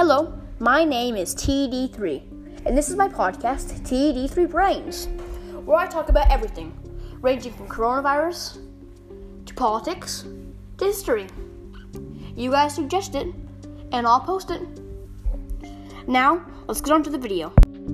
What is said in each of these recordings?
Hello, my name is TD3, and this is my podcast, TD3 Brains, where I talk about everything, ranging from coronavirus, to politics, to history. You guys suggest it, and I'll post it. Now, let's get on to the video.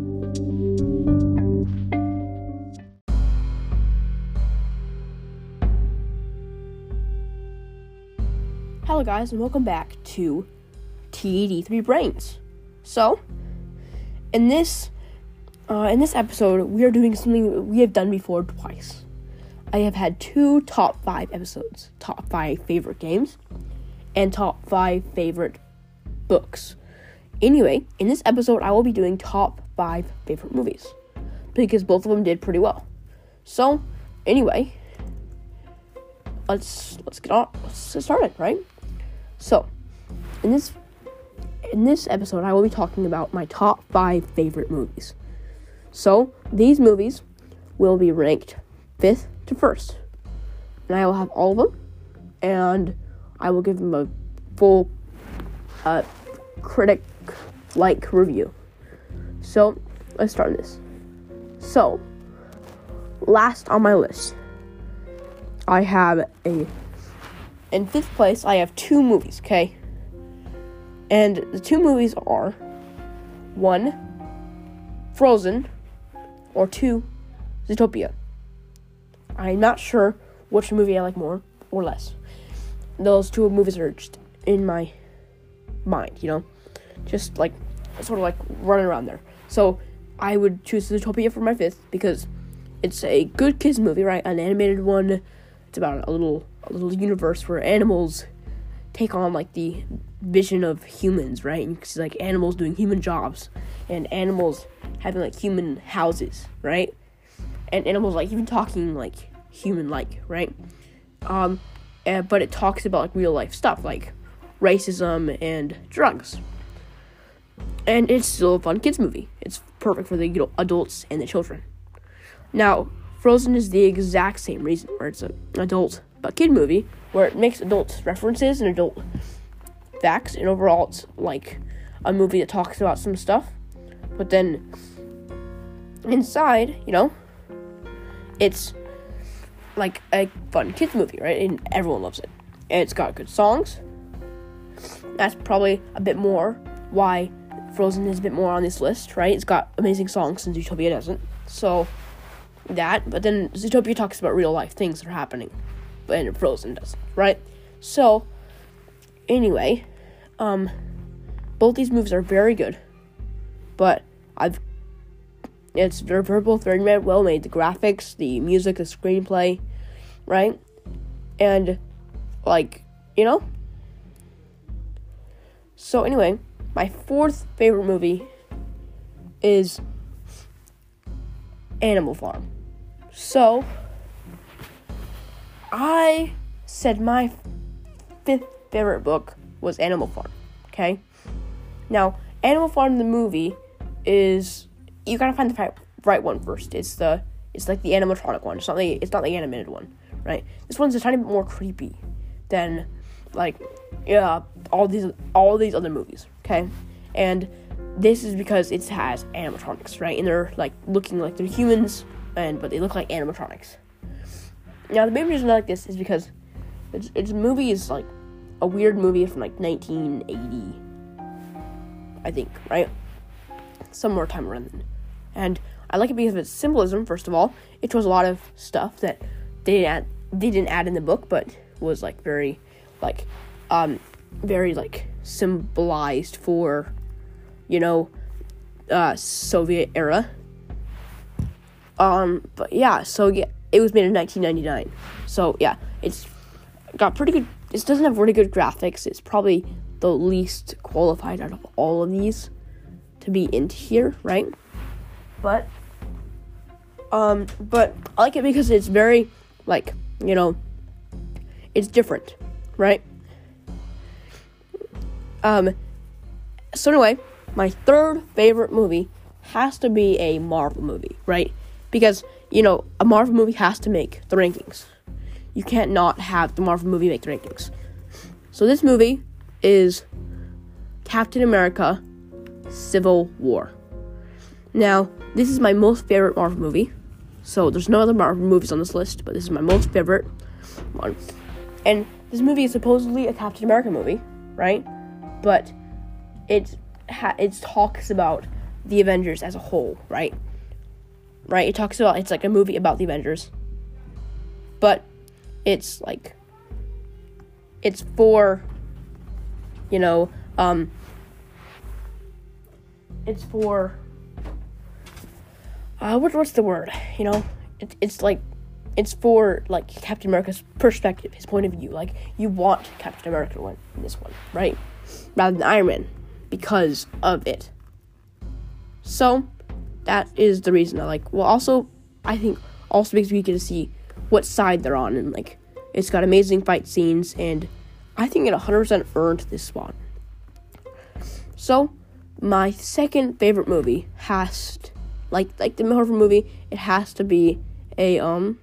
Hello guys, and welcome back to TD3 Brains. So, in this episode, we are doing something we have done before twice. I have had two top 5 episodes, top 5 favorite games, and top 5 favorite books. Anyway, in this episode, I will be doing top 5 favorite movies, because both of them did pretty well. So, anyway, let's get started, right? So, in this episode, I will be talking about my top 5 favorite movies. So, these movies will be ranked 5th to 1st. And I will have all of them, and I will give them a full critic-like review. So, let's start this. So, last on my list, I have in 5th place, I have 2 movies, okay? And the 2 movies are 1, Frozen, or 2, Zootopia. I'm not sure which movie I like more or less. Those 2 movies are just in my mind, just like sort of like running around there. So I would choose Zootopia for my 5th because it's a good kids movie, right? An animated one. It's about a little universe where animals take on like the vision of humans, right? And you can see like animals doing human jobs, and animals having like human houses, right? And animals like even talking like human-like, right? But it talks about like real life stuff like racism and drugs. And it's still a fun kids movie. It's perfect for the adults and the children. Now, Frozen is the exact same reason, where it's an adult but kid movie, where it makes adult references and adult facts, and overall it's like a movie that talks about some stuff, but then inside, it's like a fun kids movie, right? And everyone loves it. And it's got good songs. That's probably a bit more why Frozen is a bit more on this list, right? It's got amazing songs and Zootopia doesn't. So that, but then Zootopia talks about real life things that are happening, and Frozen doesn't, right? So anyway, both these movies are very good, but they're both very well made. The graphics, the music, the screenplay, right? And So anyway, my 4th favorite movie is Animal Farm. So I said my 5th favorite book was Animal Farm, okay? Now, Animal Farm, the movie, is, you gotta find the right one first. It's like the animatronic one. It's not the animated one, right? This one's a tiny bit more creepy than all these other movies, okay? And this is because it has animatronics, right? And they're like looking like they're humans, but they look like animatronics. Now, the main reason I like this is because its movie is like a weird movie from like 1980, I think, right? Somewhere time around then. And I like it because of its symbolism. First of all, it shows a lot of stuff that they didn't add in the book, but was like very symbolized for Soviet era. But yeah, so yeah, it was made in 1999. So yeah, it's got pretty good. It doesn't have really good graphics. It's probably the least qualified out of all of these to be into here, right? But I like it because it's very it's different, right? So anyway, my 3rd favorite movie has to be a Marvel movie, right? Because, a Marvel movie has to make the rankings. You can't not have the Marvel movie make the rankings. So this movie is Captain America Civil War. Now, this is my most favorite Marvel movie. So, there's no other Marvel movies on this list, but this is my most favorite one. And this movie is supposedly a Captain America movie, right? But it talks about the Avengers as a whole, right? Right? It's like a movie about the Avengers. But it's like, it's for, it's for, what's the word? It's for, like, Captain America's perspective, his point of view. Like, you want Captain America to win in this one, right? Rather than Iron Man, because of it. So, that is the reason I like. Well, also, I think, also makes me get to see what side they're on, and, like, it's got amazing fight scenes, and I think it 100% earned this spot. So, my second favorite movie has to, like the Marvel movie, it has to be a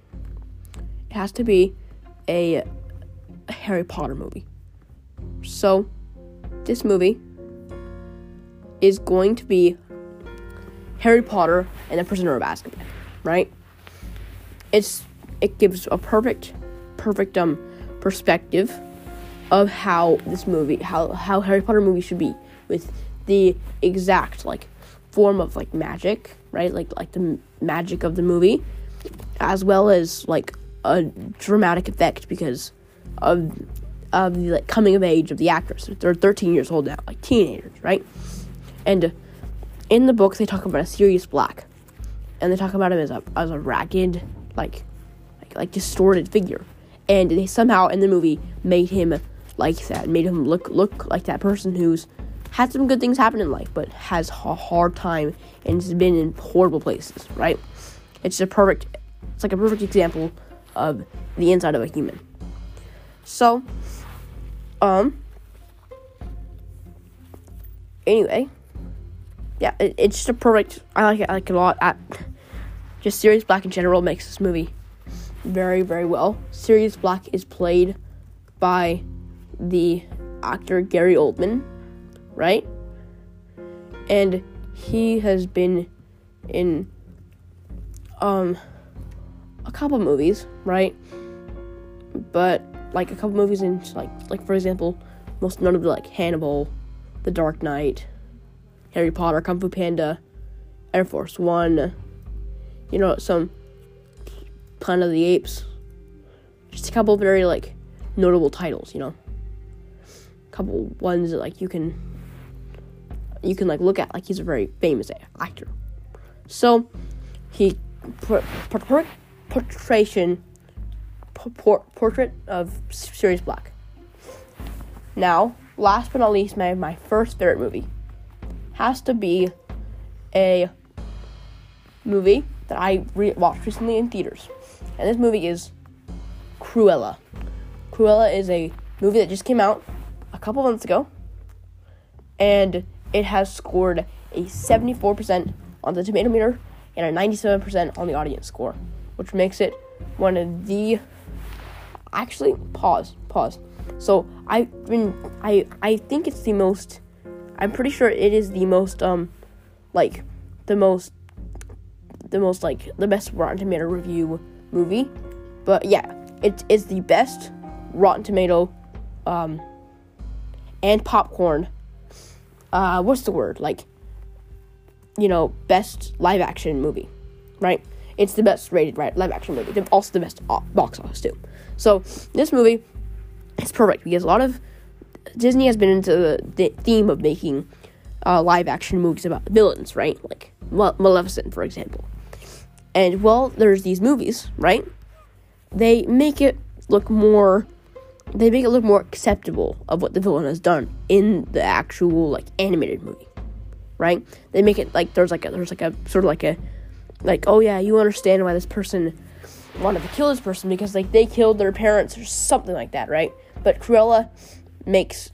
Harry Potter movie. So, this movie is going to be Harry Potter and the Prisoner of Azkaban, right? It gives a perfect perspective of how this movie, how Harry Potter movie should be, with the exact, like, form of, like, magic, right? Like the magic of the movie, as well as, like, a dramatic effect because of the, like, coming of age of the actors. They're 13 years old now, like teenagers, right? And in the book, they talk about a Sirius Black, and they talk about him as a ragged, like distorted figure, and they somehow in the movie made him like that, made him look like that person who's had some good things happen in life, but has a hard time and has been in horrible places, right? It's like a perfect example of the inside of a human. So, anyway, yeah, it's just a perfect, I like it a lot. Just Sirius Black in general makes this movie very, very well. Sirius Black is played by the actor Gary Oldman, right? And he has been in a couple movies, right? But like a couple movies in like for example, most notably like Hannibal, The Dark Knight, Harry Potter, Kung Fu Panda, Air Force One, some Planet of the Apes. Just a couple very like notable titles, a couple ones that like you can like look at, like he's a very famous actor. So he portrait of Sirius Black. Now, last but not least, my first favorite movie has to be a movie that I watched recently in theaters, and this movie is Cruella. Cruella is a movie that just came out a couple months ago, and it has scored a 74% on the tomato meter and a 97% on the audience score, which makes it one of the... Actually, pause. So, I think it's the most... I'm pretty sure it is the most, the best Rotten Tomato review movie. But, yeah, it is the best Rotten Tomato, and popcorn, what's the word? Best live action movie, right? It's the best rated live action movie. Also the best box office too. So this movie is perfect because a lot of Disney has been into the theme of making live action movies about villains, right? Like Maleficent, for example. And there's these movies, right? They make it look more acceptable of what the villain has done in the actual animated movie, right? They make it like there's oh yeah, you understand why this person wanted to kill this person because they killed their parents or something like that, right? But Cruella makes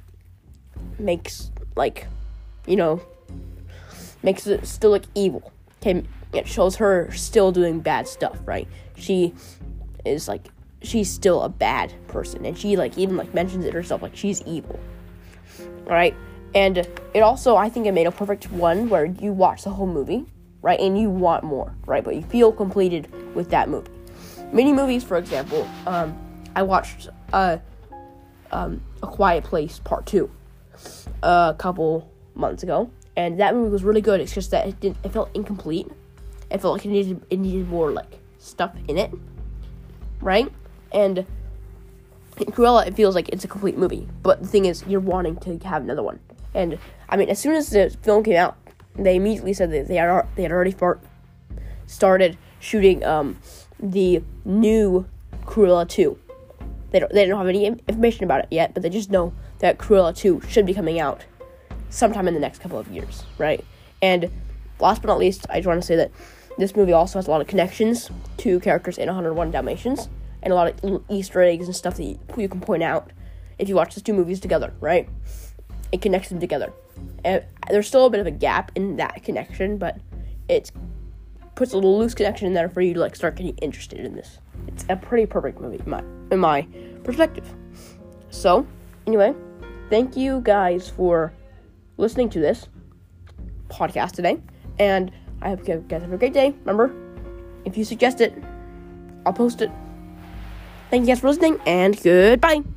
it still look evil. Okay, it shows her still doing bad stuff, right? She is she's still a bad person, and she even mentions it herself, she's evil, right? And it also, I think it made a perfect one where you watch the whole movie, right? And you want more, right? But you feel completed with that movie. Many movies, for example, I watched A Quiet Place Part 2 a couple months ago. And that movie was really good. It's just that it felt incomplete. It felt like it needed more, like, stuff in it, right? And in Cruella, it feels like it's a complete movie. But the thing is, you're wanting to have another one. And, I mean, as soon as the film came out, they immediately said that they had already started shooting the new Cruella 2. They don't have any information about it yet, but they just know that Cruella 2 should be coming out sometime in the next couple of years, right? And last but not least, I just want to say that this movie also has a lot of connections to characters in 101 Dalmatians, and a lot of little Easter eggs and stuff that you can point out if you watch these two movies together, right? It connects them together. And there's still a bit of a gap in that connection, but it puts a little loose connection in there for you to, like, start getting interested in this. It's a pretty perfect movie in my perspective. So, anyway, thank you guys for listening to this podcast today, and I hope you guys have a great day. Remember, if you suggest it, I'll post it. Thank you guys for listening, and goodbye.